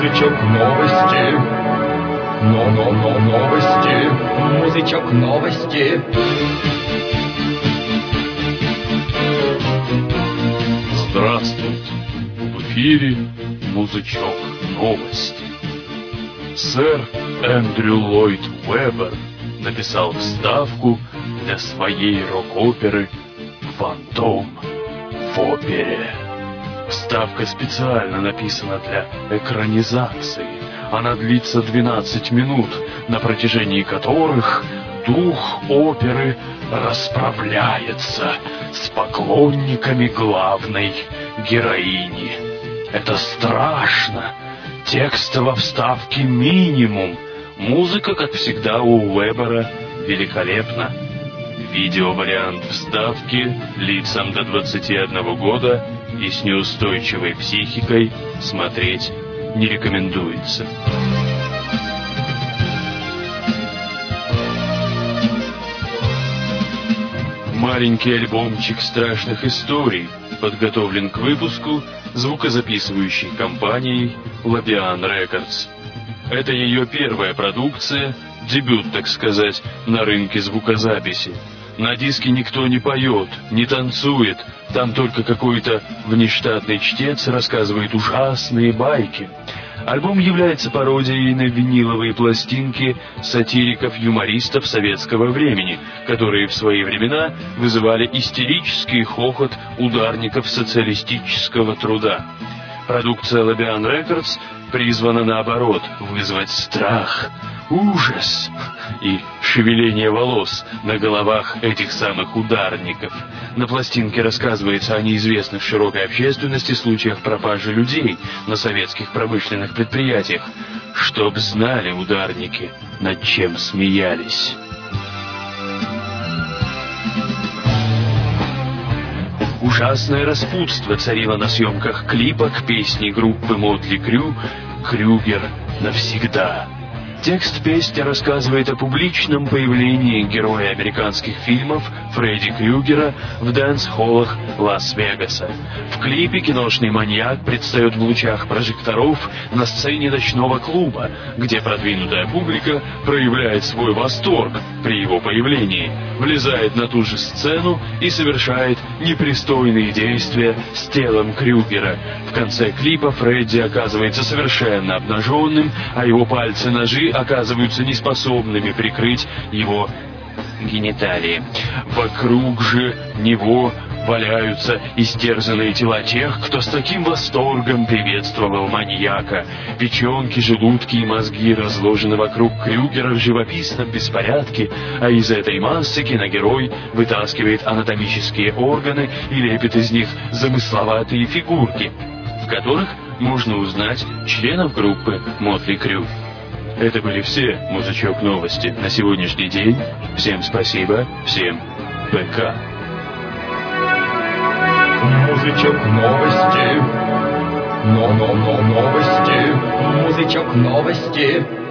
Музычок новости. Новости. Музычок новости. Здравствуйте! В эфире Музычок новости. Сэр Эндрю Ллойд Уэббер написал вставку для своей рок-оперы «Фантом» в опере. Вставка специально написана для экранизации. Она длится 12 минут, на протяжении которых дух оперы расправляется с поклонниками главной героини. Это страшно. Текста во вставке минимум. Музыка, как всегда, у Уэббера великолепна. Видеовариант вставки лицам до 21 года и с неустойчивой психикой смотреть не рекомендуется. Маленький альбомчик страшных историй подготовлен к выпуску звукозаписывающей компанией Labian Records. Это ее первая продукция, дебют, так сказать, на рынке звукозаписи. На диске никто не поет, не танцует, там только какой-то внештатный чтец рассказывает ужасные байки. Альбом является пародией на виниловые пластинки сатириков-юмористов советского времени, которые в свои времена вызывали истерический хохот ударников социалистического труда. Продукция Labian Records призвана, наоборот, вызвать страх, ужас и шевеление волос на головах этих самых ударников. На пластинке рассказывается о неизвестных широкой общественности случаях пропажи людей на советских промышленных предприятиях. Чтоб знали ударники, над чем смеялись. Ужасное распутство царило на съемках клипа к песне группы Мотли Крю «Крюгер навсегда». Текст песни рассказывает о публичном появлении героя американских фильмов Фредди Крюгера в дэнс-холлах Лас-Вегаса. В клипе киношный маньяк предстает в лучах прожекторов на сцене ночного клуба, где продвинутая публика проявляет свой восторг при его появлении, влезает на ту же сцену и совершает непристойные действия с телом Крюгера. В конце клипа Фредди оказывается совершенно обнаженным, а его пальцы-ножи оказываются неспособными прикрыть его гениталии. Вокруг же него валяются истерзанные тела тех, кто с таким восторгом приветствовал маньяка. Печенки, желудки и мозги разложены вокруг Крюгера в живописном беспорядке, а из этой массы киногерой вытаскивает анатомические органы и лепит из них замысловатые фигурки, в которых можно узнать членов группы Мотли Крю. Это были все Музычок новости на сегодняшний день. Всем спасибо, всем ПК. Музычок новости. Новости. Музычок новости.